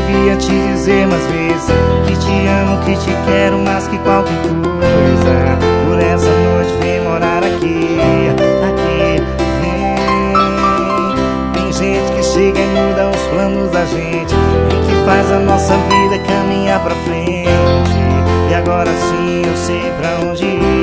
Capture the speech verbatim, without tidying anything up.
devia te dizer mais vezes que te amo, que te quero mais que qualquer coisa. Por essa noite vem morar aqui, aqui, vem. Tem gente que chega e muda os planos da gente e que faz a nossa vida caminhar pra frente. E agora sim eu sei pra onde ir.